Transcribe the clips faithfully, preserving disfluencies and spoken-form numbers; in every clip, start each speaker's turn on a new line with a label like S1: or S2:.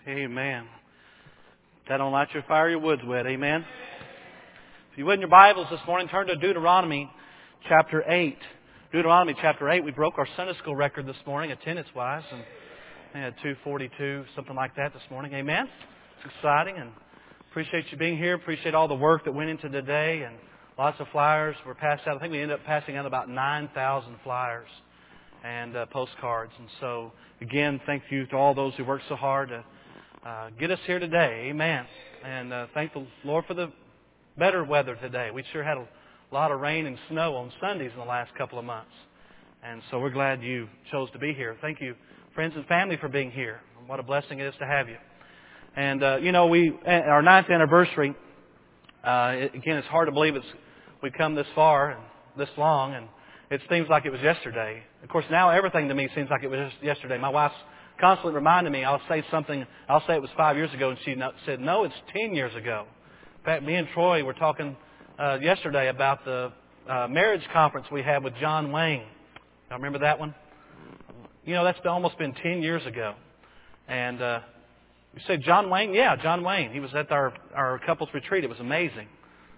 S1: Amen. That don't light your fire, your wood's wet. Amen. If you would in your Bibles this morning, turn to Deuteronomy chapter eight. Deuteronomy chapter eight. We broke our Sunday school record this morning, attendance-wise, and we had two forty-two, something like that this morning. Amen. It's exciting, and appreciate you being here. Appreciate all the work that went into today, and lots of flyers were passed out. I think we ended up passing out about nine thousand flyers and uh, postcards. And so, again, thank you to all those who worked so hard to uh, get us here today. Amen. And uh, thank the Lord for the better weather today. We sure had a lot of rain and snow on Sundays in the last couple of months. And so we're glad you chose to be here. Thank you, friends and family, for being here. What a blessing it is to have you. And, uh, you know, we our ninth anniversary, uh, it, again, it's hard to believe it's we've come this far and this long, and it seems like it was yesterday. Of course, now everything to me seems like it was just yesterday. My wife's constantly reminding me, I'll say something, I'll say it was five years ago, and she said, no, it's ten years ago. In fact, me and Troy were talking uh, yesterday about the uh, marriage conference we had with John Wayne. Y'all remember that one? You know, that's almost been ten years ago. And uh, you say, John Wayne? Yeah, John Wayne. He was at our, our couples retreat. It was amazing.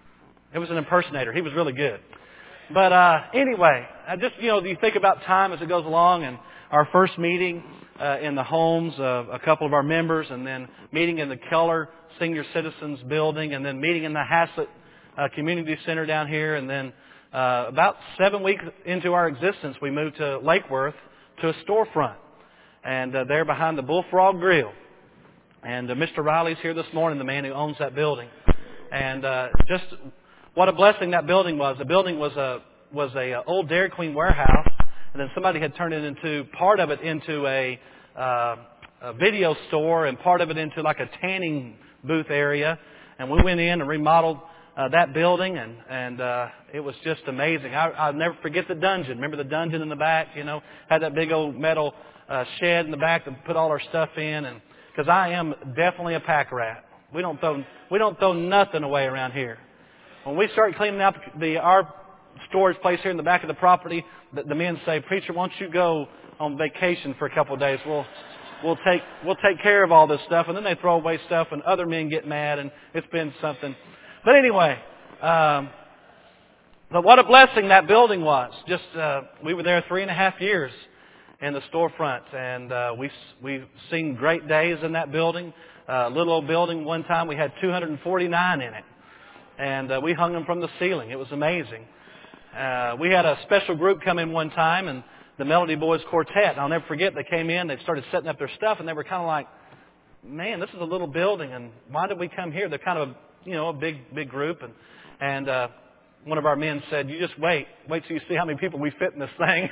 S1: It was an impersonator. He was really good. But uh, anyway, I just, you know, you think about time as it goes along, and our first meeting uh, in the homes of a couple of our members, and then meeting in the Keller Senior Citizens Building, and then meeting in the Haslett uh, Community Center down here, and then uh, about seven weeks into our existence, we moved to Lake Worth to a storefront, and uh, there behind the Bullfrog Grill. And uh, Mister Riley's here this morning, the man who owns that building. And uh, just what a blessing that building was. The building was a was a uh, old Dairy Queen warehouse, and then somebody had turned it into part of it into a, uh, a video store, and part of it into like a tanning booth area. And we went in and remodeled uh, that building, and and uh, it was just amazing. I, I'll never forget the dungeon. Remember the dungeon in the back? You know, had that big old metal uh, shed in the back to put all our stuff in, and because I am definitely a pack rat. We don't throw we don't throw nothing away around here. When we start cleaning up the our storage place here in the back of the property, the, the men say, "Preacher, why don't you go on vacation for a couple of days? We'll we'll take we'll take care of all this stuff." And then they throw away stuff, and other men get mad, and it's been something. But anyway, um, but what a blessing that building was. Just uh, we were there three and a half years in the storefront, and uh, we we've seen great days in that building. Uh, little old building. One time we had two hundred forty-nine in it. And uh, we hung them from the ceiling. It was amazing. Uh, we had a special group come in one time, and the Melody Boys Quartet. And I'll never forget, they came in, they started setting up their stuff, and they were kind of like, man, this is a little building, and why did we come here? They're kind of a, you know, a big, big group. And, and uh, one of our men said, you just wait. Wait till you see how many people we fit in this thing.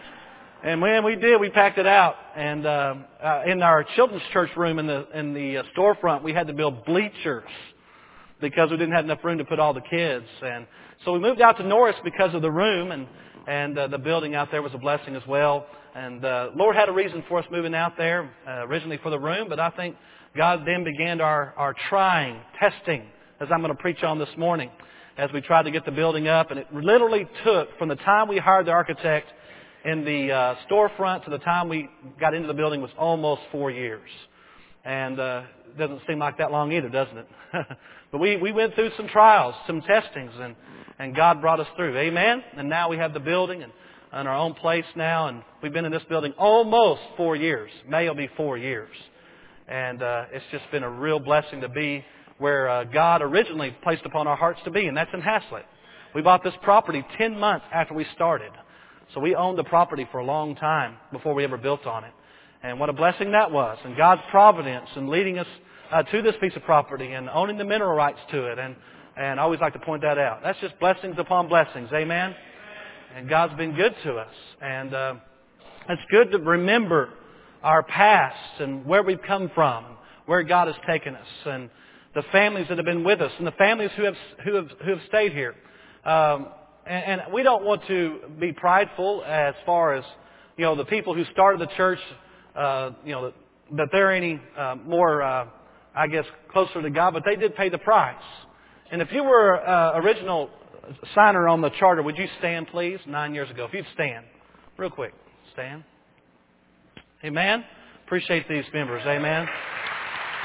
S1: And when we did, we packed it out. And uh, uh, in our children's church room in the, in the uh, storefront, we had to build bleachers, because we didn't have enough room to put all the kids. And so we moved out to Norris because of the room, and and uh, the building out there was a blessing as well. And uh, Lord had a reason for us moving out there, uh, originally for the room, but I think God then began our, our trying, testing, as I'm going to preach on this morning, as we tried to get the building up. And it literally took, from the time we hired the architect in the uh, storefront to the time we got into the building, was almost four years. And uh, it doesn't seem like that long either, doesn't it? But we, we went through some trials, some testings, and, and God brought us through. Amen? And now we have the building and, and our own place now, and we've been in this building almost four years. May will be four years. And uh, it's just been a real blessing to be where uh, God originally placed upon our hearts to be, and that's in Haslett. We bought this property ten months after we started. So we owned the property for a long time before we ever built on it. And what a blessing that was. And God's providence in leading us uh, to this piece of property and owning the mineral rights to it. And, and I always like to point that out. That's just blessings upon blessings. Amen? And God's been good to us. And uh, it's good to remember our past and where we've come from, where God has taken us, and the families that have been with us, and the families who have who have, who have stayed here. Um, and, and we don't want to be prideful as far as, you know, the people who started the church, Uh, you know, that, that they're any uh, more, uh, I guess, closer to God, but they did pay the price. And if you were uh, original signer on the charter, would you stand, please, nine years ago? If you'd stand, real quick, stand. Amen? Appreciate these members, amen?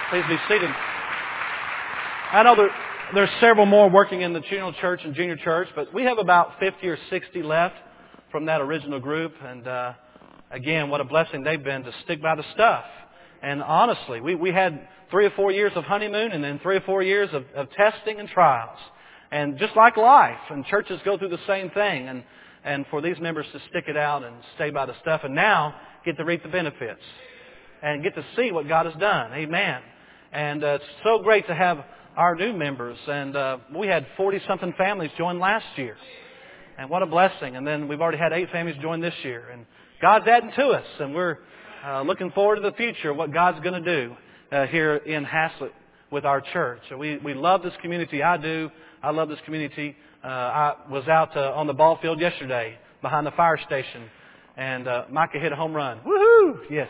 S1: Please be seated. I know there, there's several more working in the junior church and junior church, but we have about fifty or sixty left from that original group. And uh, again, what a blessing they've been to stick by the stuff. And honestly, we, we had three or four years of honeymoon and then three or four years of, of testing and trials. And just like life, and churches go through the same thing. And, and for these members to stick it out and stay by the stuff and now get to reap the benefits and get to see what God has done. Amen. And uh, it's so great to have our new members. And uh, we had forty-something families join last year. And what a blessing. And then we've already had eight families join this year. And God's adding to us. And we're uh, looking forward to the future, what God's going to do uh, here in Haslett with our church. We, we love this community. I do. I love this community. Uh, I was out uh, on the ball field yesterday behind the fire station. And uh, Micah hit a home run. Woohoo! Yes.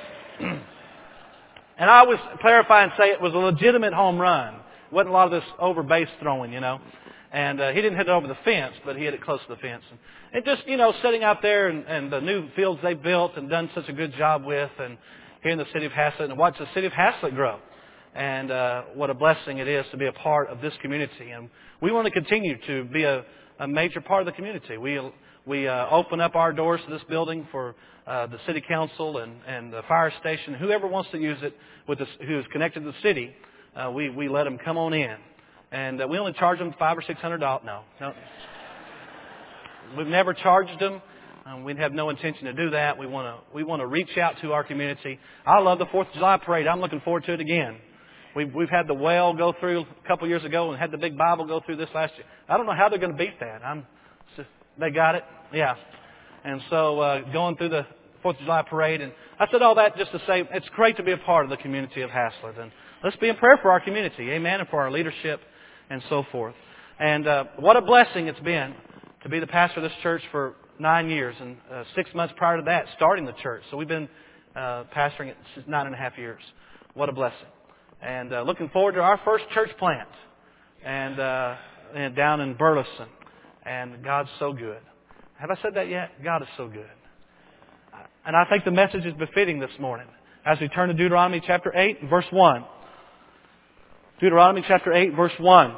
S1: And I always clarify and say it was a legitimate home run. It wasn't a lot of this over base throwing, you know. And uh, he didn't hit it over the fence, but he hit it close to the fence. And, and just, you know, sitting out there and, and the new fields they've built and done such a good job with, and here in the city of Haslett, and watch the city of Haslett grow. And uh, what a blessing it is to be a part of this community. And we want to continue to be a, a major part of the community. We we uh, open up our doors to this building for uh, the city council and, and the fire station. Whoever wants to use it with this, who is connected to the city, uh, we, we let them come on in. And uh, we only charge them five or six hundred dollars. No, no. We've never charged them. Um, we have no intention to do that. We want to we want to reach out to our community. I love the Fourth of July parade. I'm looking forward to it again. We've we've had the well go through a couple years ago and had the big Bible go through this last year. I don't know how they're going to beat that. I'm they got it, yeah. And so uh, going through the Fourth of July parade, and I said all that just to say it's great to be a part of the community of Haslett, and let's be in prayer for our community, amen, and for our leadership and so forth. And uh, what a blessing it's been to be the pastor of this church for nine years, and uh, six months prior to that, starting the church. So we've been uh, pastoring it since nine and a half years. What a blessing. And uh, looking forward to our first church plant and, uh, and down in Burleson. And God's so good. Have I said that yet? God is so good. And I think the message is befitting this morning as we turn to Deuteronomy chapter eight, verse one. Deuteronomy chapter eight, verse one.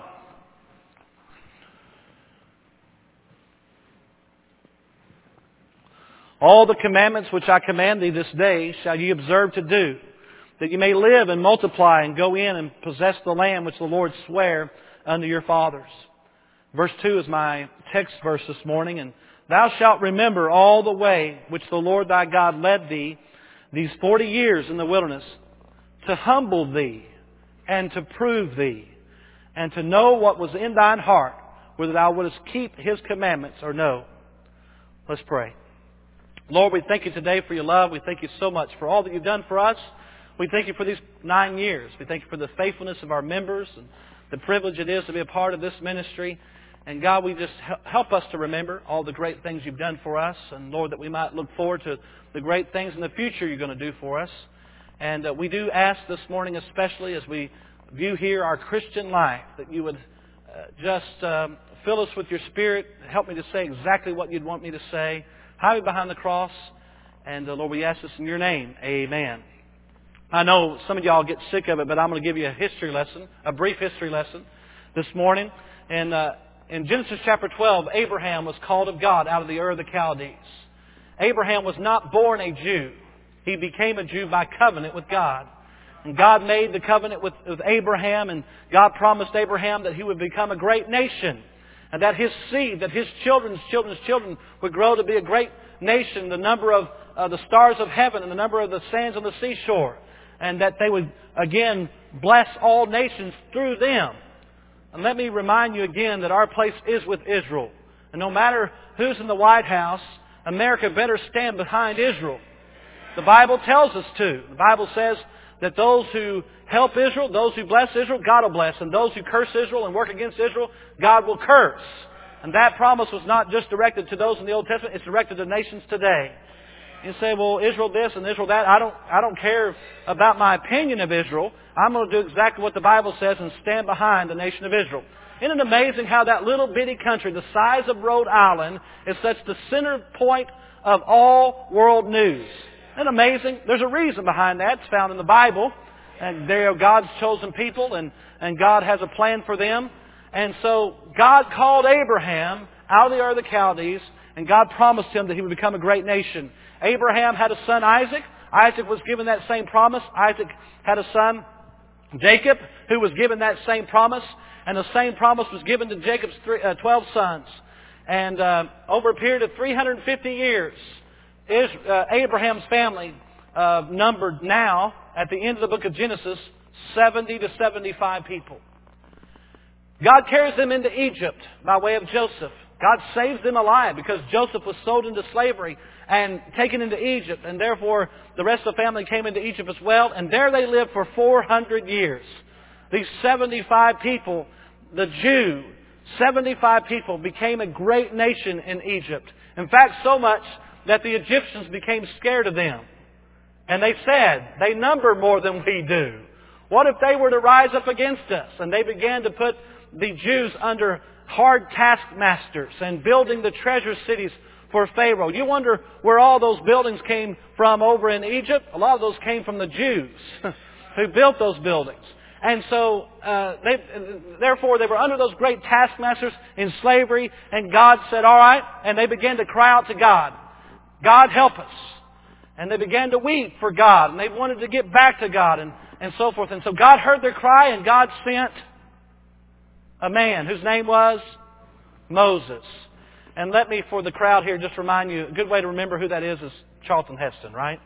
S1: All the commandments which I command thee this day shall ye observe to do, that ye may live and multiply and go in and possess the land which the Lord sware unto your fathers. Verse two is my text verse this morning. And thou shalt remember all the way which the Lord thy God led thee these forty years in the wilderness, to humble thee and to prove thee, and to know what was in thine heart, whether thou wouldest keep His commandments or no. Let's pray. Lord, we thank You today for Your love. We thank You so much for all that You've done for us. We thank You for these nine years. We thank You for the faithfulness of our members and the privilege it is to be a part of this ministry. And God, we just help us to remember all the great things You've done for us. And Lord, that we might look forward to the great things in the future You're going to do for us. And uh, we do ask this morning, especially as we view here our Christian life, that You would uh, just um, fill us with Your Spirit. Help me to say exactly what You'd want me to say. Hide me behind the cross. And uh, Lord, we ask this in Your name. Amen. I know some of y'all get sick of it, but I'm going to give you a history lesson, a brief history lesson this morning. And uh, in Genesis chapter twelve, Abraham was called of God out of the Ur of the Chaldees. Abraham was not born a Jew. He became a Jew by covenant with God. And God made the covenant with, with Abraham, and God promised Abraham that he would become a great nation, and that his seed, that his children's children's children would grow to be a great nation, the number of uh, the stars of heaven and the number of the sands on the seashore, and that they would again bless all nations through them. And let me remind you again that our place is with Israel. And no matter who's in the White House, America better stand behind Israel. The Bible tells us to. The Bible says that those who help Israel, those who bless Israel, God will bless. And those who curse Israel and work against Israel, God will curse. And that promise was not just directed to those in the Old Testament, it's directed to nations today. You say, well, Israel this and Israel that. I don't, I don't care about my opinion of Israel. I'm going to do exactly what the Bible says and stand behind the nation of Israel. Isn't it amazing how that little bitty country, the size of Rhode Island, is such the center point of all world news? Isn't it amazing? There's a reason behind that. It's found in the Bible. And they are God's chosen people, and, and God has a plan for them. And so God called Abraham out of the Ur of the Chaldees, and God promised him that he would become a great nation. Abraham had a son, Isaac. Isaac was given that same promise. Isaac had a son, Jacob, who was given that same promise. And the same promise was given to Jacob's three, uh, twelve sons. And uh, over a period of three hundred fifty years, is, uh, Abraham's family uh, numbered now, at the end of the book of Genesis, seventy to seventy-five people. God carries them into Egypt by way of Joseph. God saves them alive because Joseph was sold into slavery and taken into Egypt. And therefore, the rest of the family came into Egypt as well. And there they lived for four hundred years. These seventy-five people, the Jew, seventy-five people became a great nation in Egypt. In fact, so much that the Egyptians became scared of them. And they said, they number more than we do. What if they were to rise up against us? And they began to put the Jews under hard taskmasters and building the treasure cities for Pharaoh. You wonder where all those buildings came from over in Egypt? A lot of those came from the Jews who built those buildings. And so, uh, they, therefore, they were under those great taskmasters in slavery. And God said, all right. And they began to cry out to God. God, help us. And they began to weep for God. And they wanted to get back to God and, and so forth. And so God heard their cry, and God sent a man whose name was Moses. And let me, for the crowd here, just remind you, a good way to remember who that is is Charlton Heston, right?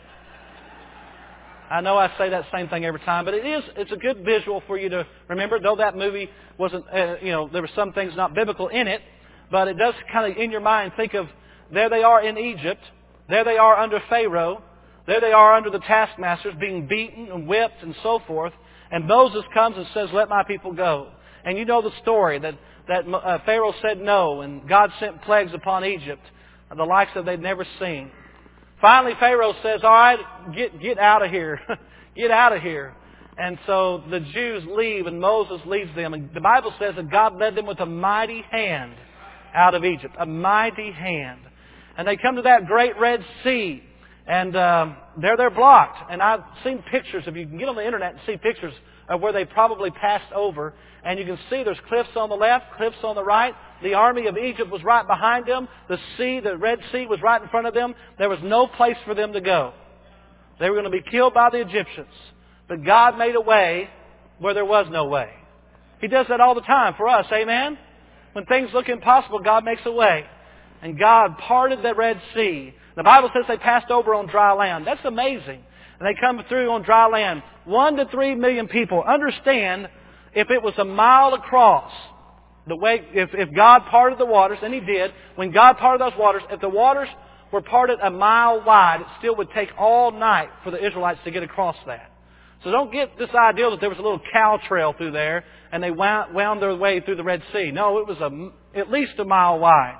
S1: I know I say that same thing every time, but it is, it's a good visual for you to remember, though that movie wasn't, uh, you know, there were some things not biblical in it, but it does kind of, in your mind, think of, there they are in Egypt, there they are under Pharaoh, there they are under the taskmasters being beaten and whipped and so forth, and Moses comes and says, let my people go. And you know the story, that, that uh, Pharaoh said no, and God sent plagues upon Egypt, the likes of they'd never seen. Finally, Pharaoh says, all right, get, get out of here. Get out of here. And so the Jews leave, and Moses leads them. And the Bible says that God led them with a mighty hand out of Egypt. A mighty hand. And they come to that great Red Sea. And uh, there they're blocked. And I've seen pictures, if you can get on the internet and see pictures of where they probably passed over. And you can see there's cliffs on the left, cliffs on the right. The army of Egypt was right behind them. The sea, the Red Sea, was right in front of them. There was no place for them to go. They were going to be killed by the Egyptians. But God made a way where there was no way. He does that all the time for us, amen? When things look impossible, God makes a way. And God parted the Red Sea. The Bible says they passed over on dry land. That's amazing. And they come through on dry land. One to three million people. Understand, if it was a mile across, the way, if, if God parted the waters, and He did, when God parted those waters, if the waters were parted a mile wide, it still would take all night for the Israelites to get across that. So don't get this idea that there was a little cow trail through there, and they wound, wound their way through the Red Sea. No, it was a, at least a mile wide.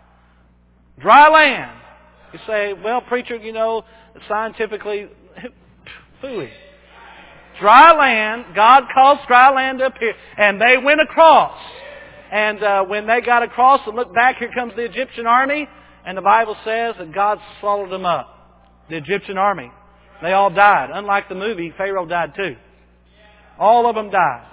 S1: Dry land. You say, well, preacher, you know, scientifically, phooey. Dry land, God caused dry land to appear, and they went across. And uh, when they got across and looked back, here comes the Egyptian army, and the Bible says that God swallowed them up. The Egyptian army. They all died. Unlike the movie, Pharaoh died too. All of them died.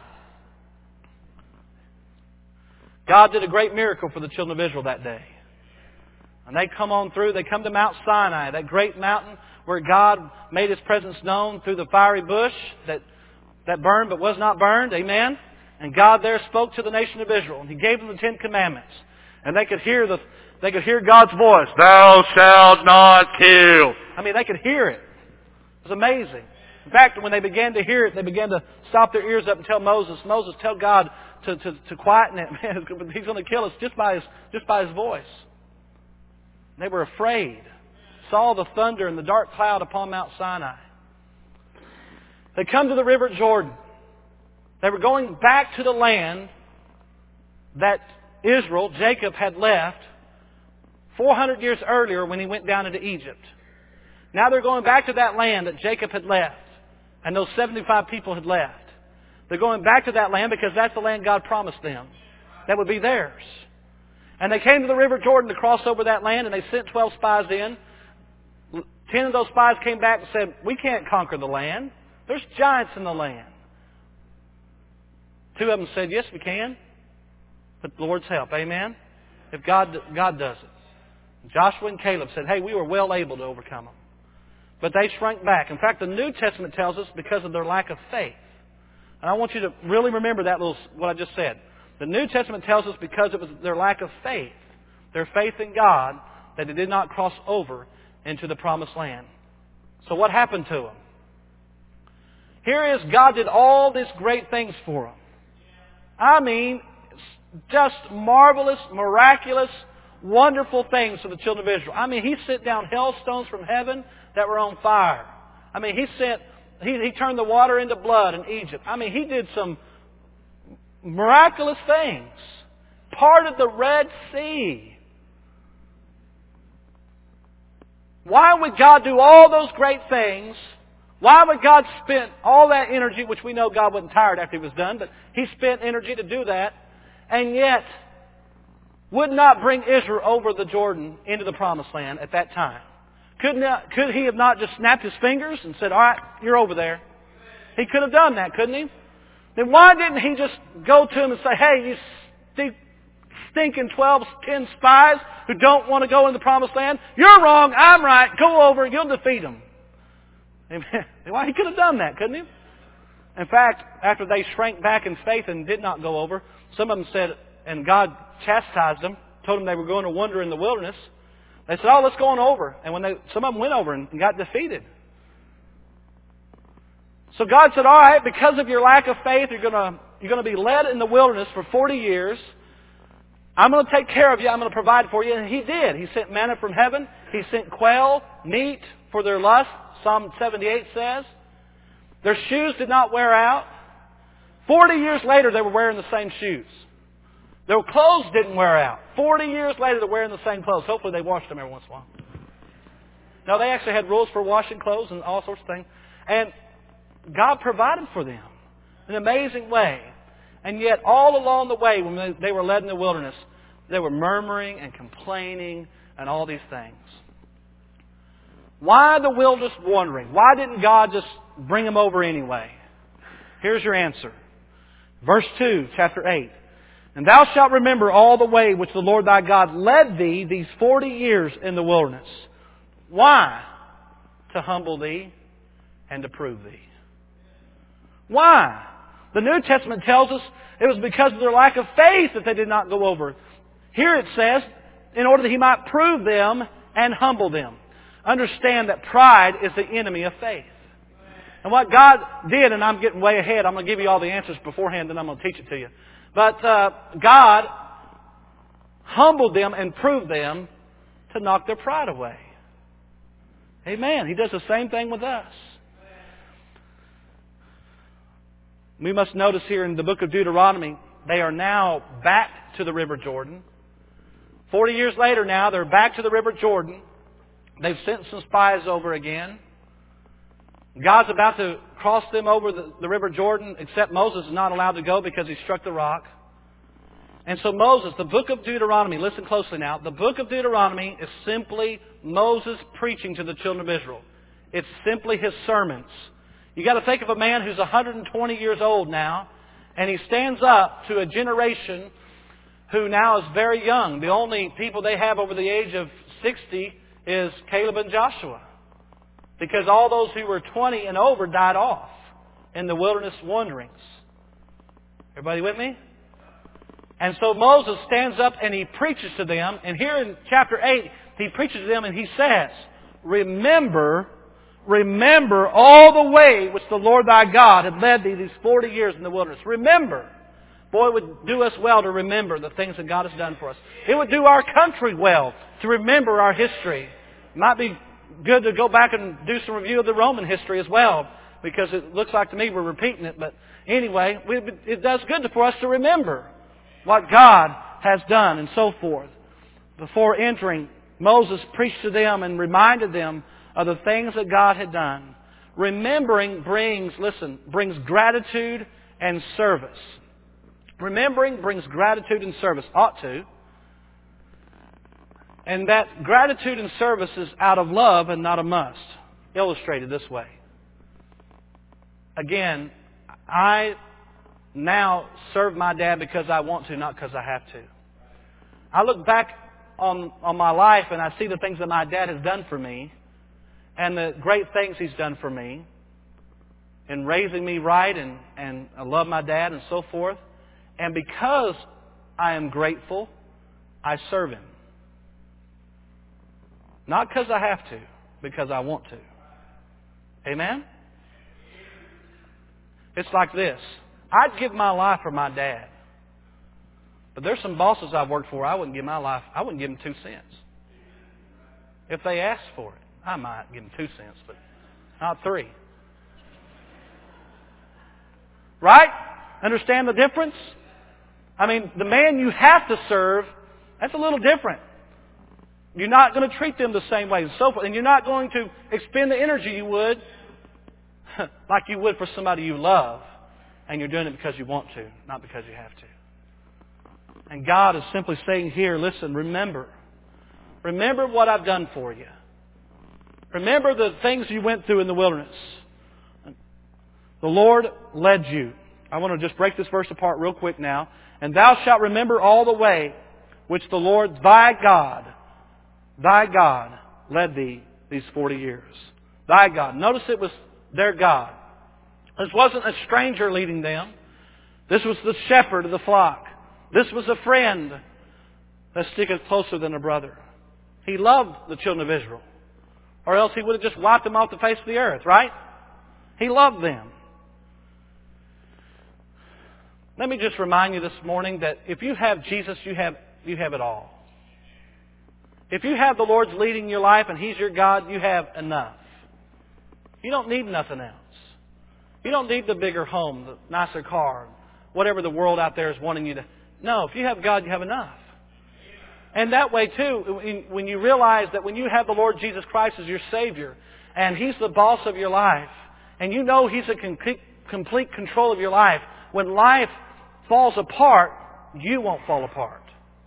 S1: God did a great miracle for the children of Israel that day. And they come on through, they come to Mount Sinai, that great mountain where God made His presence known through the fiery bush that, that burned but was not burned. Amen? And God there spoke to the nation of Israel. And He gave them the Ten Commandments. And they could hear the, they could hear God's voice. Thou shalt not kill. I mean, they could hear it. It was amazing. In fact, when they began to hear it, they began to stop their ears up and tell Moses, Moses, tell God to, to, to quieten it. Man, He's going to kill us just by His, just by His voice. They were afraid. Saw the thunder and the dark cloud upon Mount Sinai. They come to the river Jordan. They were going back to the land that Israel, Jacob, had left four hundred years earlier when he went down into Egypt. Now they're going back to that land that Jacob had left and those seventy-five people had left. They're going back to that land because that's the land God promised them. That would be theirs. And they came to the river Jordan to cross over that land, and they sent twelve spies in. Ten of those spies came back and said, we can't conquer the land. There's giants in the land. Two of them said, yes, we can. With the Lord's help. Amen? If God, God does it. Joshua and Caleb said, hey, we were well able to overcome them. But they shrank back. In fact, the New Testament tells us because of their lack of faith. And I want you to really remember that little, what I just said. The New Testament tells us because it was their lack of faith, their faith in God, that they did not cross over into the promised land. So what happened to them? Here is God did all these great things for them. I mean, just marvelous, miraculous, wonderful things for the children of Israel. I mean, He sent down hailstones from heaven that were on fire. I mean, He sent, He, he turned the water into blood in Egypt. I mean, He did some miraculous things. Parted the Red Sea. Why would God do all those great things? Why would God spend all that energy, which we know God wasn't tired after He was done, but He spent energy to do that, and yet would not bring Israel over the Jordan into the Promised Land at that time? Could, not, could He have not just snapped His fingers and said, all right, you're over there? He could have done that, couldn't He? Then why didn't He just go to him and say, hey, you stink, stinking twelve, ten spies who don't want to go into the Promised Land? You're wrong, I'm right, go over, you'll defeat them. Amen. Why, He could have done that, couldn't He? In fact, after they shrank back in faith and did not go over, some of them said, and God chastised them, told them they were going to wander in the wilderness. They said, oh, let's go on over. And when they, some of them went over and got defeated. So God said, all right, because of your lack of faith, you're going to, you're going to be led in the wilderness for forty years. I'm going to take care of you. I'm going to provide for you. And He did. He sent manna from heaven. He sent quail, meat for their lust. Psalm seventy-eight says. Their shoes did not wear out. Forty years later, they were wearing the same shoes. Their clothes didn't wear out. Forty years later, they're wearing the same clothes. Hopefully they washed them every once in a while. No, they actually had rules for washing clothes and all sorts of things. And God provided for them in an amazing way. And yet, all along the way, when they, they were led in the wilderness, they were murmuring and complaining and all these things. Why the wilderness wandering? Why didn't God just bring them over anyway? Here's your answer. Verse two, chapter eight. And thou shalt remember all the way which the Lord thy God led thee these forty years in the wilderness. Why? To humble thee and to prove thee. Why? The New Testament tells us it was because of their lack of faith that they did not go over. Here it says, in order that He might prove them and humble them. Understand that pride is the enemy of faith. And what God did, and I'm getting way ahead, I'm going to give you all the answers beforehand, and I'm going to teach it to you. But uh, God humbled them and proved them to knock their pride away. Amen. He does the same thing with us. We must notice here in the book of Deuteronomy, they are now back to the River Jordan. Forty years later now, they're back to the River Jordan. They've sent some spies over again. God's about to cross them over the, the River Jordan, except Moses is not allowed to go because he struck the rock. And so Moses, the book of Deuteronomy, listen closely now. The book of Deuteronomy is simply Moses preaching to the children of Israel. It's simply his sermons. You got to think of a man who's one hundred twenty years old now, and he stands up to a generation who now is very young. The only people they have over the age of sixty is Caleb and Joshua. Because all those who were twenty and over died off in the wilderness wanderings. Everybody with me? And so Moses stands up and he preaches to them. And here in chapter eight, he preaches to them and he says, Remember, remember all the way which the Lord thy God had led thee these forty years in the wilderness. Remember. Boy, it would do us well to remember the things that God has done for us. It would do our country well to remember our history. It might be good to go back and do some review of the Roman history as well, because it looks like to me we're repeating it. But anyway, we, it does good for us to remember what God has done and so forth. Before entering, Moses preached to them and reminded them of the things that God had done. Remembering brings, listen, brings gratitude and service. Remembering brings gratitude and service. Ought to. And that gratitude and service is out of love and not a must. Illustrated this way. again, I now serve my dad because I want to, not because I have to. I look back on, on my life and I see the things that my dad has done for me and the great things he's done for me in raising me right, and, and I love my dad and so forth. And because I am grateful, I serve him. Not because I have to, because I want to. Amen? It's like this. I'd give my life for my dad. But there's some bosses I've worked for, I wouldn't give my life, I wouldn't give them two cents. If they asked for it, I might give them two cents, but not three. Right? Understand the difference? I mean, the man you have to serve, that's a little different. You're not going to treat them the same way and so forth. And you're not going to expend the energy you would like you would for somebody you love. And you're doing it because you want to, not because you have to. And God is simply saying here, listen, remember. Remember what I've done for you. Remember the things you went through in the wilderness. The Lord led you. I want to just break this verse apart real quick now. And thou shalt remember all the way which the Lord thy God, thy God, led thee these forty years. Thy God. Notice it was their God. This wasn't a stranger leading them. This was the shepherd of the flock. This was a friend that sticketh closer than a brother. He loved the children of Israel. Or else He would have just wiped them off the face of the earth, right? He loved them. Let me just remind you this morning that if you have Jesus, you have, you have it all. If you have the Lord's leading your life and He's your God, you have enough. You don't need nothing else. You don't need the bigger home, the nicer car, whatever the world out there is wanting you to. No, if you have God, you have enough. And that way too, when you realize that when you have the Lord Jesus Christ as your Savior, and He's the boss of your life, and you know He's in complete control of your life, when life falls apart, you won't fall apart.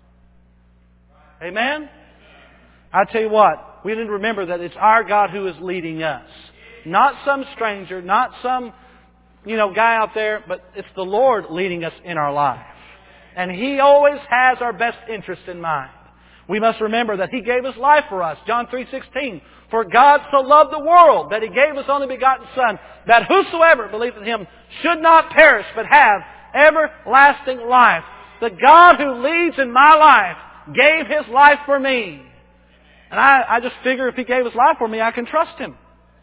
S1: Amen? I tell you what, we need to remember that it's our God who is leading us. Not some stranger, not some, you know, guy out there, but it's the Lord leading us in our life. And He always has our best interest in mind. We must remember that He gave His life for us. John three sixteen. For God so loved the world that He gave His only begotten Son, that whosoever believes in Him should not perish, but have everlasting life. The God who leads in my life gave His life for me. And I, I just figure if He gave His life for me, I can trust Him.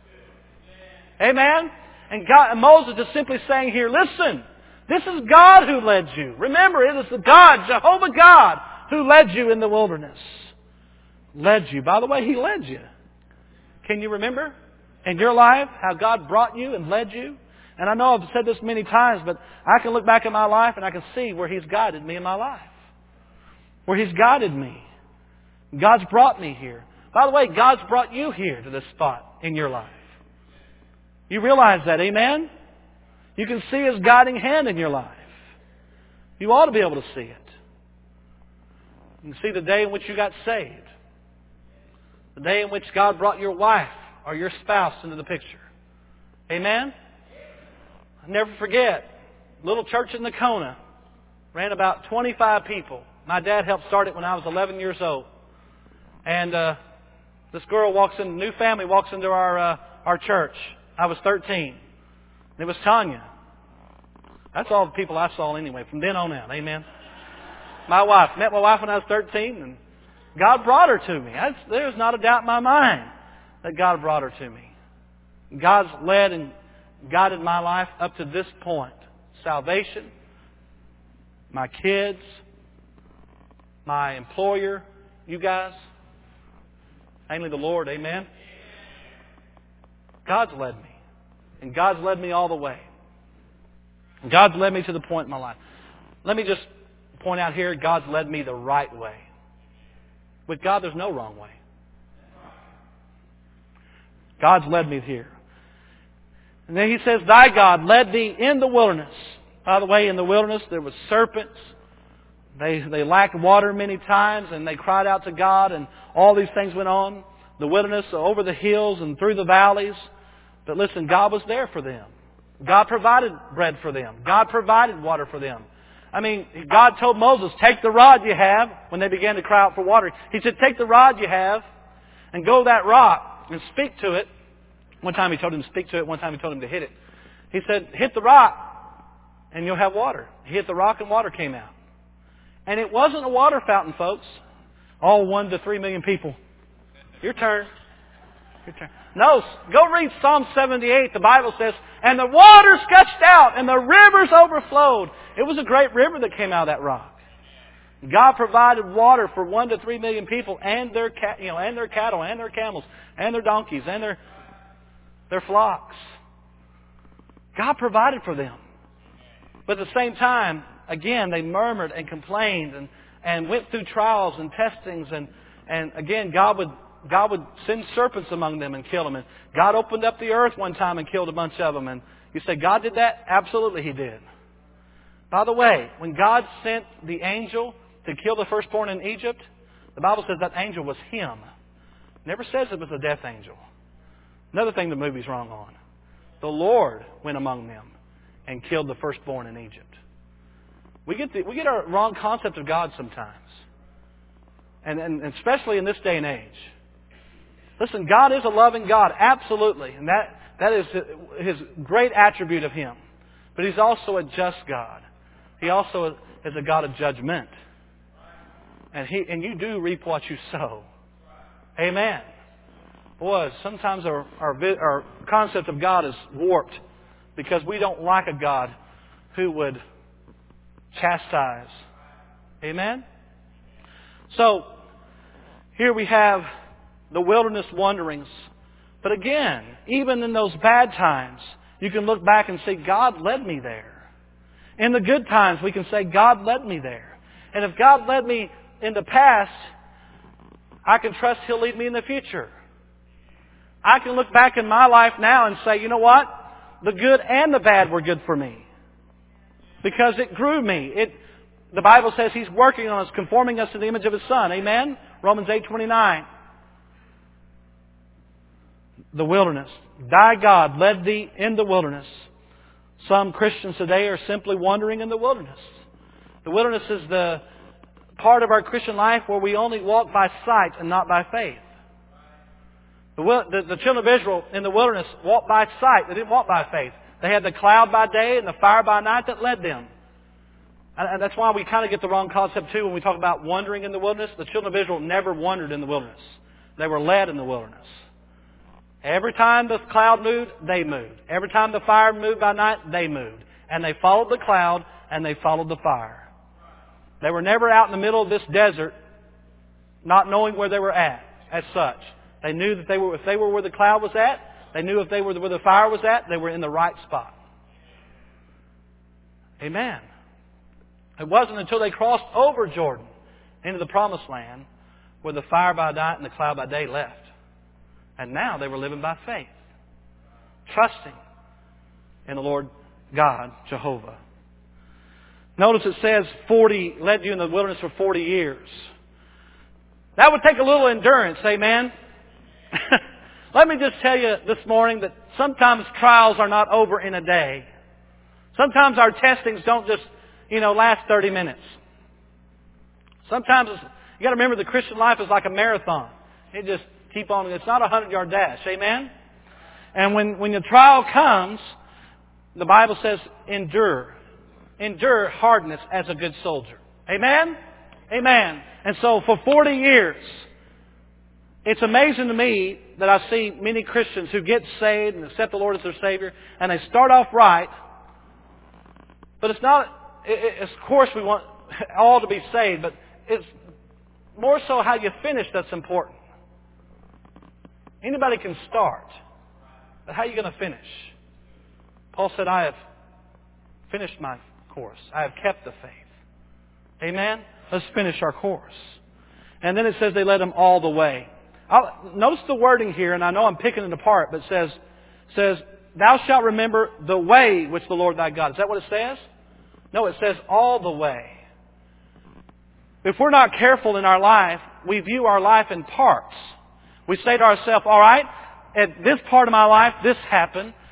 S1: Amen? And, God, and Moses is simply saying here, listen, this is God who led you. Remember, it is the God, Jehovah God, who led you in the wilderness. Led you. By the way, He led you. Can you remember in your life how God brought you and led you? And I know I've said this many times, but I can look back at my life and I can see where He's guided me in my life. Where He's guided me. God's brought me here. By the way, God's brought you here to this spot in your life. You realize that, amen? You can see His guiding hand in your life. You ought to be able to see it. You can see the day in which you got saved. The day in which God brought your wife or your spouse into the picture. Amen? I'll never forget, little church in Nocona. Ran about twenty-five people. My dad helped start it when I was eleven years old. And uh, this girl walks in, new family walks into our uh, our church. I was thirteen. And it was Tanya. That's all the people I saw anyway, from then on out. Amen? My wife. Met my wife when I was thirteen, and God brought her to me. That's, there's not a doubt in my mind that God brought her to me. God's led and guided my life up to this point. Salvation, my kids, my employer, you guys, mainly the Lord, amen? God's led me. And God's led me all the way. God's led me to the point in my life. Let me just point out here, God's led me the right way. With God, there's no wrong way. God's led me here. And then He says, thy God led thee in the wilderness. By the way, in the wilderness there was serpents. They, they lacked water many times and they cried out to God and all these things went on. The wilderness, over the hills and through the valleys. But listen, God was there for them. God provided bread for them. God provided water for them. I mean, God told Moses, take the rod you have, when they began to cry out for water. He said, take the rod you have and go to that rock and speak to it. One time He told him to speak to it. One time He told him to hit it. He said, hit the rock and you'll have water. He hit the rock and water came out. And it wasn't a water fountain, folks. All one to three million people. Your turn. Your turn. No, go read Psalm seventy-eight. The Bible says, and the waters gushed out and the rivers overflowed. It was a great river that came out of that rock. God provided water for one to three million people and their, you know, and their cattle and their camels and their donkeys and their, their flocks. God provided for them. But at the same time, again, they murmured and complained and, and went through trials and testings. And, and again, God would, God would send serpents among them and kill them. And God opened up the earth one time and killed a bunch of them. And you say, God did that? Absolutely He did. By the way, when God sent the angel to kill the firstborn in Egypt, the Bible says that angel was Him. It never says it was a death angel. Another thing the movie's wrong on. The Lord went among them and killed the firstborn in Egypt. We get the, we get our wrong concept of God sometimes. And, and especially in this day and age. Listen, God is a loving God, absolutely. And that, that is His great attribute of Him. But He's also a just God. He also is a God of judgment. And He and you do reap what you sow. Amen. Boy, sometimes our, our, our concept of God is warped because we don't like a God who would chastise. Amen? So, here we have the wilderness wanderings. But again, even in those bad times, you can look back and say, God led me there. In the good times, we can say, God led me there. And if God led me in the past, I can trust He'll lead me in the future. I can look back in my life now and say, you know what? The good and the bad were good for me. Because it grew me. It, the Bible says He's working on us, conforming us to the image of His Son. Amen? Romans eight twenty-nine. The wilderness. Thy God led thee in the wilderness. Some Christians today are simply wandering in the wilderness. The wilderness is the part of our Christian life where we only walk by sight and not by faith. The, the, the children of Israel in the wilderness walked by sight. They didn't walk by faith. They had the cloud by day and the fire by night that led them. And, and that's why we kind of get the wrong concept too when we talk about wandering in the wilderness. The children of Israel never wandered in the wilderness. They were led in the wilderness. Every time the cloud moved, they moved. Every time the fire moved by night, they moved. And they followed the cloud and they followed the fire. They were never out in the middle of this desert not knowing where they were at as such. They knew that they were, if they were where the cloud was at, they knew if they were where the fire was at, they were in the right spot. Amen. It wasn't until they crossed over Jordan into the promised land where the fire by night and the cloud by day left. And now they were living by faith, trusting in the Lord God, Jehovah. Notice it says forty, led you in the wilderness for forty years. That would take a little endurance, amen? Let me just tell you this morning that sometimes trials are not over in a day. Sometimes our testings don't just, you know, last thirty minutes. Sometimes, you got to remember the Christian life is like a marathon. It just keep on, it's not a hundred-yard dash, amen? And when, when the trial comes, the Bible says, endure. Endure hardness as a good soldier. Amen? Amen. And so for forty years, it's amazing to me that I see many Christians who get saved and accept the Lord as their Savior, and they start off right, but it's not, it, it, of course we want all to be saved, but it's more so how you finish that's important. Anybody can start, but how are you going to finish? Paul said, I have finished my course. I have kept the faith. Amen? Let's finish our course. And then it says they led him all the way. I'll, notice the wording here, and I know I'm picking it apart, but it says, says, thou shalt remember the way which the Lord thy God. Is that what it says? No, it says all the way. If we're not careful in our life, we view our life in parts. We say to ourselves, all right, at this part of my life, this happened.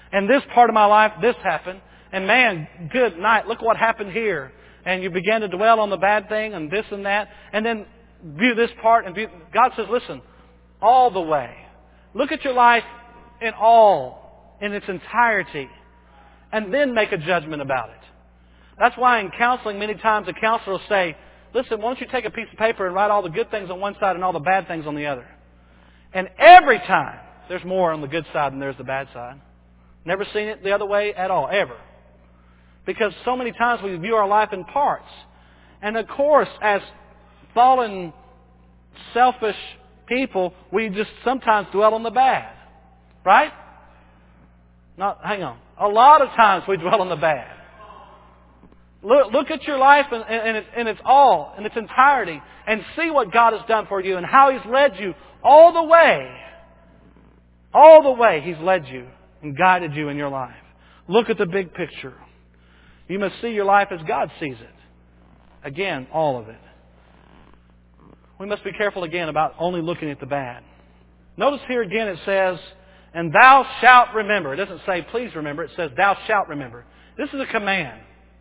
S1: And this part of my life, this happened. And man, good night, look what happened here. And you begin to dwell on the bad thing and this and that. And then view this part. And view, God says, listen, all the way. Look at your life in all, in its entirety. And then make a judgment about it. That's why in counseling, many times a counselor will say, listen, why don't you take a piece of paper and write all the good things on one side and all the bad things on the other. And every time, there's more on the good side than there's the bad side. Never seen it the other way at all, ever. Because so many times we view our life in parts. And of course, as fallen, selfish people, we just sometimes dwell on the bad. Right? Not, hang on. A lot of times we dwell on the bad. Look, look at your life in, in, its, in its all, in its entirety, and see what God has done for you and how He's led you all the way. All the way He's led you and guided you in your life. Look at the big picture. You must see your life as God sees it. Again, all of it. We must be careful again about only looking at the bad. Notice here again it says, and thou shalt remember. It doesn't say please remember. It says thou shalt remember. This is a command.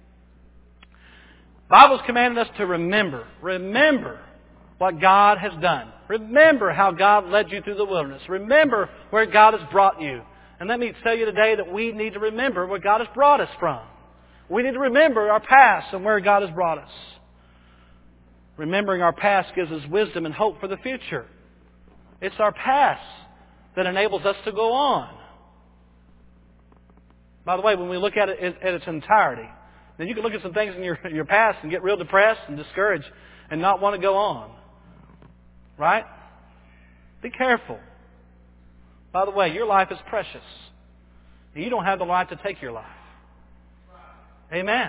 S1: The Bible's commanded us to remember. Remember what God has done. Remember how God led you through the wilderness. Remember where God has brought you. And let me tell you today that we need to remember where God has brought us from. We need to remember our past and where God has brought us. Remembering our past gives us wisdom and hope for the future. It's our past that enables us to go on. By the way, when we look at it at its entirety, then you can look at some things in your, your past and get real depressed and discouraged and not want to go on. Right? Be careful. By the way, your life is precious. And you don't have the right to take your life. Amen.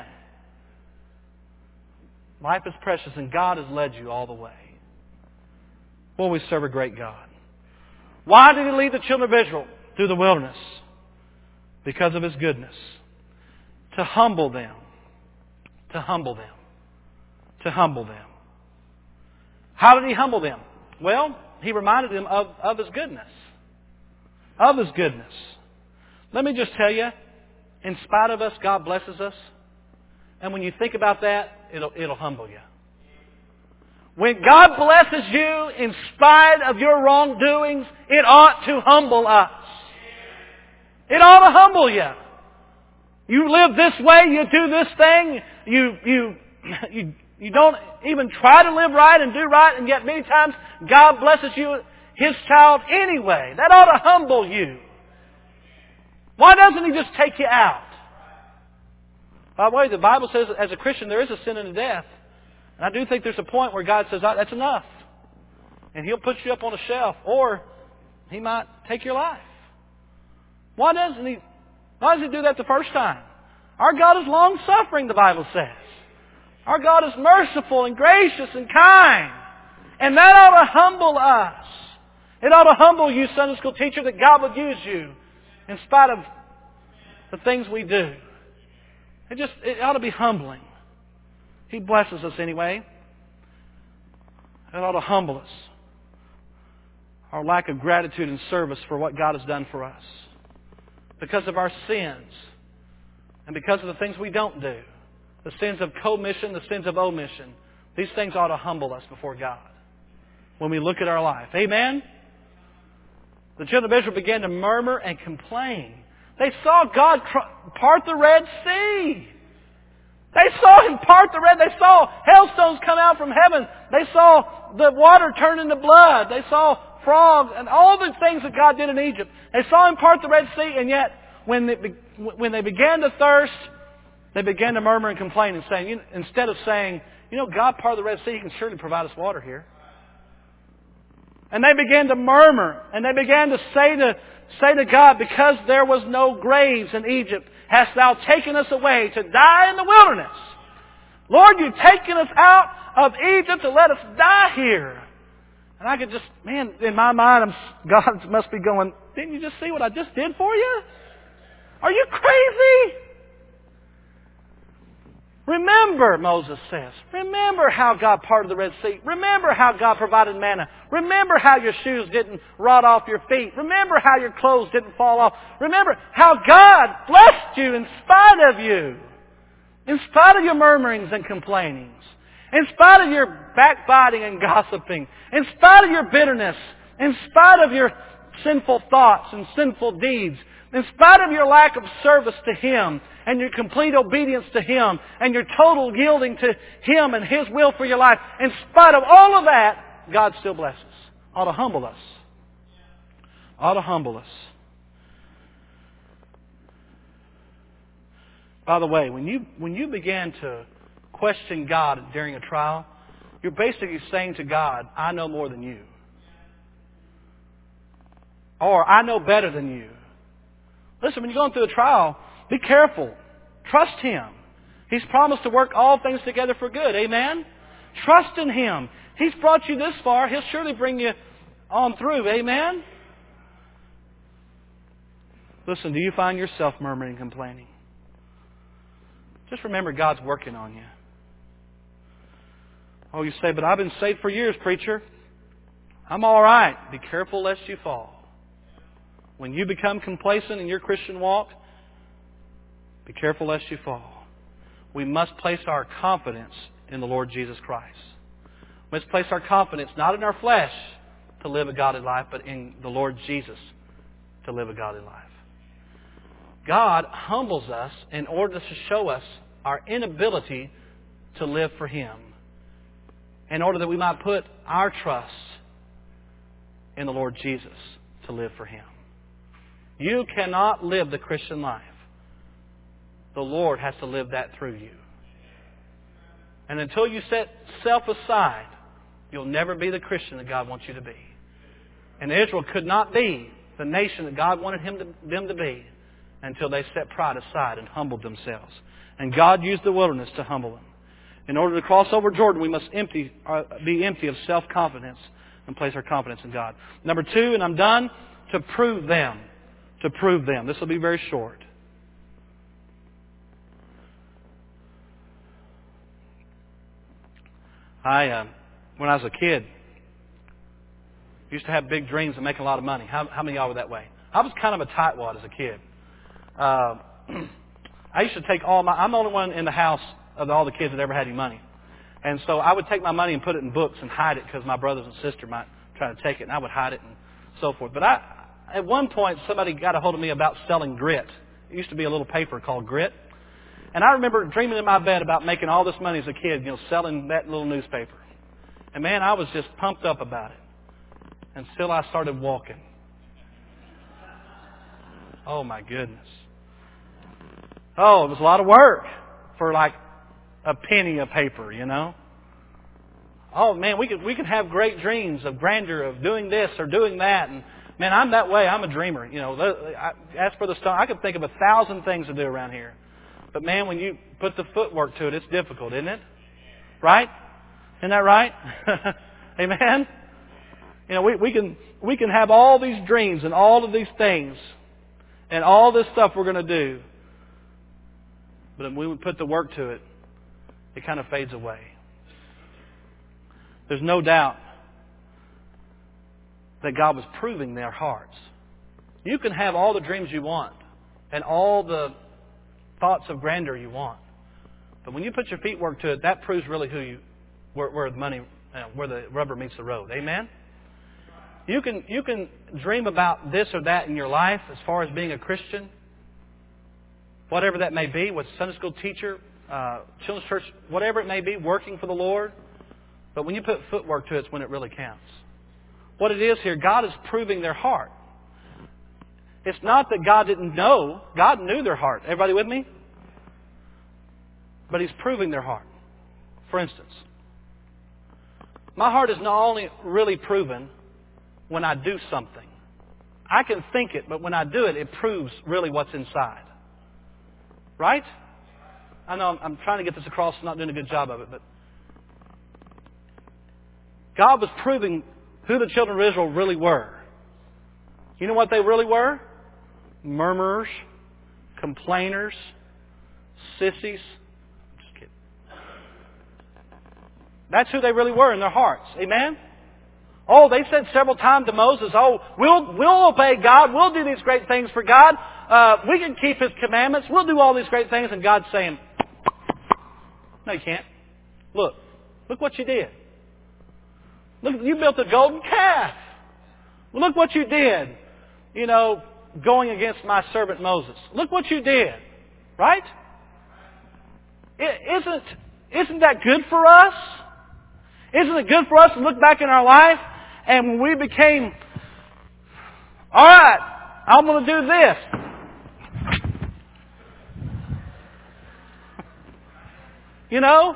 S1: Life is precious and God has led you all the way. Well, we serve a great God. Why did He lead the children of Israel through the wilderness? Because of His goodness. To humble them. To humble them. To humble them. How did He humble them? Well, He reminded them of, of His goodness. Of His goodness. Let me just tell you, in spite of us, God blesses us. And when you think about that, it'll, it'll humble you. When God blesses you in spite of your wrongdoings, it ought to humble us. It ought to humble you. You live this way, you do this thing, you, you, you, you don't even try to live right and do right, and yet many times God blesses you, His child, anyway. That ought to humble you. Why doesn't He just take you out? By the way, the Bible says as a Christian there is a sin and a death. And I do think there's a point where God says, that's enough. And He'll put you up on a shelf. Or He might take your life. Why doesn't He, why does He do that the first time? Our God is long-suffering, the Bible says. Our God is merciful and gracious and kind. And that ought to humble us. It ought to humble you, Sunday school teacher, that God would use you in spite of the things we do. It just, it ought to be humbling. He blesses us anyway. It ought to humble us. Our lack of gratitude and service for what God has done for us. Because of our sins. And because of the things we don't do. The sins of commission, the sins of omission. These things ought to humble us before God. When we look at our life. Amen? The children of Israel began to murmur and complain. They saw God part the Red Sea. They saw Him part the Red. They saw hailstones come out from heaven. They saw the water turn into blood. They saw frogs and all the things that God did in Egypt. They saw Him part the Red Sea, and yet when they, when they began to thirst, they began to murmur and complain and saying, you know, instead of saying, you know, God part the Red Sea, He can surely provide us water here. And they began to murmur, and they began to say to say to God, because there was no graves in Egypt, hast Thou taken us away to die in the wilderness. Lord, You've taken us out of Egypt to let us die here. And I could just, man, in my mind, I'm, God must be going, didn't you just see what I just did for you? Are you crazy? Remember, Moses says, remember how God parted the Red Sea. Remember how God provided manna. Remember how your shoes didn't rot off your feet. Remember how your clothes didn't fall off. Remember how God blessed you in spite of you. In spite of your murmurings and complainings. In spite of your backbiting and gossiping. In spite of your bitterness. In spite of your sinful thoughts and sinful deeds. In spite of your lack of service to Him and your complete obedience to Him and your total yielding to Him and His will for your life, in spite of all of that, God still blesses. Ought to humble us. Ought to humble us. By the way, when you when you begin to question God during a trial, you're basically saying to God, I know more than you. Or, I know better than you. Listen, when you're going through a trial, be careful. Trust Him. He's promised to work all things together for good. Amen? Trust in Him. He's brought you this far. He'll surely bring you on through. Amen? Listen, do you find yourself murmuring and complaining? Just remember God's working on you. Oh, you say, but I've been saved for years, preacher. I'm all right. Be careful lest you fall. When you become complacent in your Christian walk, be careful lest you fall. We must place our confidence in the Lord Jesus Christ. We must place our confidence not in our flesh to live a godly life, but in the Lord Jesus to live a godly life. God humbles us in order to show us our inability to live for Him, in order that we might put our trust in the Lord Jesus to live for Him. You cannot live the Christian life. The Lord has to live that through you. And until you set self aside, you'll never be the Christian that God wants you to be. And Israel could not be the nation that God wanted him to, them to be until they set pride aside and humbled themselves. And God used the wilderness to humble them. In order to cross over Jordan, we must empty, uh, be empty of self-confidence and place our confidence in God. Number two, and I'm done, to prove them. To prove them. This will be very short. I, uh, when I was a kid, used to have big dreams of making a lot of money. How, how many of y'all were that way? I was kind of a tightwad as a kid. Uh, I used to take all my... I'm the only one in the house of all the kids that ever had any money. And so I would take my money and put it in books and hide it because my brothers and sister might try to take it, and I would hide it and so forth. But I... At one point, somebody got a hold of me about selling grit. It used to be a little paper called Grit. And I remember dreaming in my bed about making all this money as a kid, you know, selling that little newspaper. And man, I was just pumped up about it. Until I started walking. Oh my goodness. Oh, it was a lot of work for like a penny a paper, you know. Oh man, we could we could have great dreams of grandeur, of doing this or doing that, and man, I'm that way. I'm a dreamer. You know, as for the stone, I could think of a thousand things to do around here. But man, when you put the footwork to it, it's difficult, isn't it? Right? Isn't that right? Amen? You know, we, we can we can have all these dreams and all of these things and all this stuff we're going to do. But when we put the work to it, it kind of fades away. There's no doubt that God was proving their hearts. You can have all the dreams you want and all the thoughts of grandeur you want, but when you put your feet work to it, that proves really who you, where, where the money, uh, where the rubber meets the road. Amen. You can you can dream about this or that in your life as far as being a Christian, whatever that may be, with Sunday school teacher, uh, children's church, whatever it may be, working for the Lord. But when you put footwork to it, it's when it really counts. What it is here, God is proving their heart. It's not that God didn't know. God knew their heart. Everybody with me? But He's proving their heart. For instance, my heart is not only really proven when I do something. I can think it, but when I do it, it proves really what's inside. Right? I know I'm, I'm trying to get this across, not doing a good job of it, but God was proving who the children of Israel really were. You know what they really were? Murmurers, complainers, sissies. Just kidding. That's who they really were in their hearts. Amen? Oh, they said several times to Moses, oh, we'll, we'll obey God. We'll do these great things for God. Uh, we can keep His commandments. We'll do all these great things. And God's saying, no, you can't. Look. Look what you did. Look, you built a golden calf. Look what you did. You know, going against my servant Moses. Look what you did. Right? It isn't, isn't that good for us? Isn't it good for us to look back in our life and when we became, all right, I'm going to do this. You know?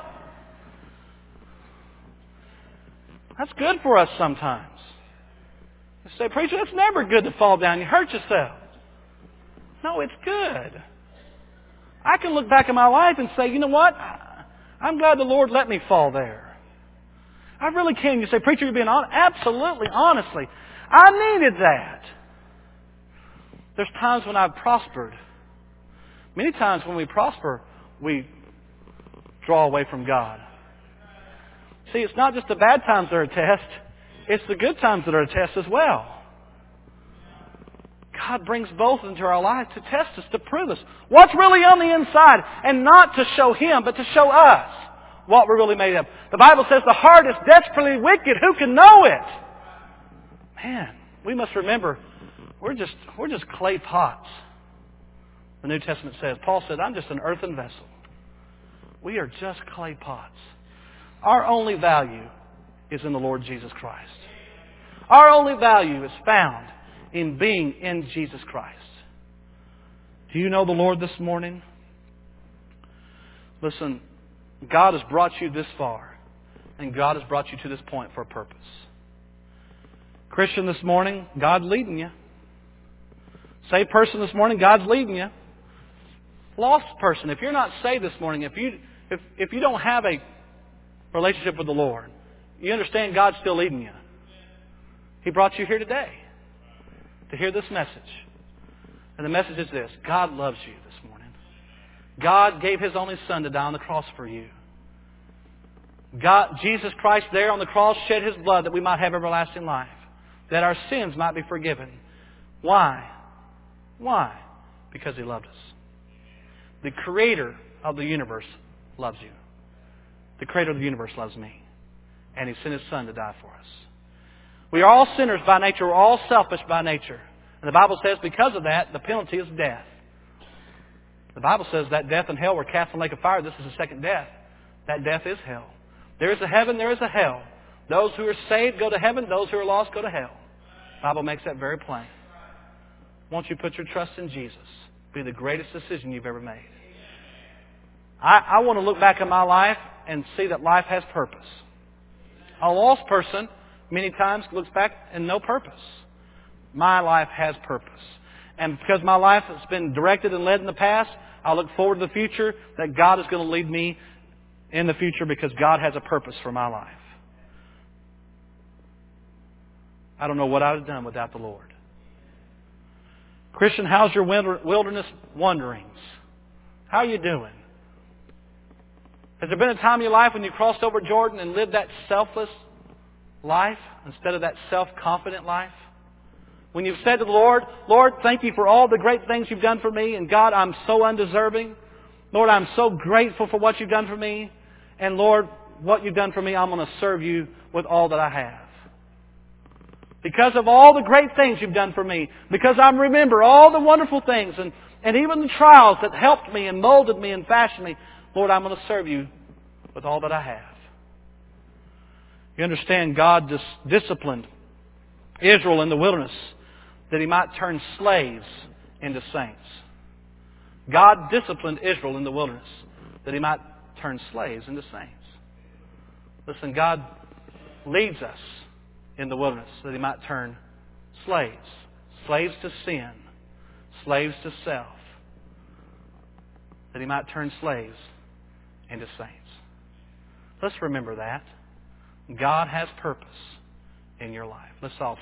S1: That's good for us sometimes. You say, preacher, it's never good to fall down. You hurt yourself. No, it's good. I can look back in my life and say, you know what? I'm glad the Lord let me fall there. I really can. You say, preacher, you're being honest. Absolutely, honestly. I needed that. There's times when I've prospered. Many times when we prosper, we draw away from God. See, it's not just the bad times that are a test. It's the good times that are a test as well. God brings both into our life to test us, to prove us what's really on the inside. And not to show Him, but to show us what we're really made of. The Bible says the heart is desperately wicked. Who can know it? Man, we must remember, we're just, we're just clay pots. The New Testament says, Paul said, I'm just an earthen vessel. We are just clay pots. Our only value is in the Lord Jesus Christ. Our only value is found in being in Jesus Christ. Do you know the Lord this morning? Listen, God has brought you this far, and God has brought you to this point for a purpose. Christian, this morning, God's leading you. Saved person this morning, God's leading you. Lost person, if you're not saved this morning, if you if if you don't have a relationship with the Lord, you understand God's still leading you. He brought you here today to hear this message. And the message is this: God loves you this morning. God gave His only Son to die on the cross for you. God, Jesus Christ there on the cross shed His blood that we might have everlasting life, that our sins might be forgiven. Why? Why? Because He loved us. The Creator of the universe loves you. The Creator of the universe loves me. And He sent His Son to die for us. We are all sinners by nature. We're all selfish by nature. And the Bible says because of that, the penalty is death. The Bible says that death and hell were cast in the lake of fire. This is the second death. That death is hell. There is a heaven, there is a hell. Those who are saved go to heaven. Those who are lost go to hell. The Bible makes that very plain. Won't you put your trust in Jesus? Be the greatest decision you've ever made. I, I want to look back at my life and see that life has purpose. A lost person many times looks back and no purpose. My life has purpose. And because my life has been directed and led in the past, I look forward to the future that God is going to lead me in the future because God has a purpose for my life. I don't know what I would have done without the Lord. Christian, how's your wilderness wanderings? How are you doing? Has there been a time in your life when you crossed over Jordan and lived that selfless life instead of that self-confident life? When you've said to the Lord, Lord, thank you for all the great things you've done for me. And God, I'm so undeserving. Lord, I'm so grateful for what you've done for me. And Lord, what you've done for me, I'm going to serve you with all that I have. Because of all the great things you've done for me. Because I remember all the wonderful things and, and even the trials that helped me and molded me and fashioned me. Lord, I'm going to serve you with all that I have. You understand, God dis- disciplined Israel in the wilderness that He might turn slaves into saints. God disciplined Israel in the wilderness that He might turn slaves into saints. Listen, God leads us in the wilderness that He might turn slaves. Slaves to sin. Slaves to self. That He might turn slaves into saints. Let's remember that. God has purpose in your life. Let's all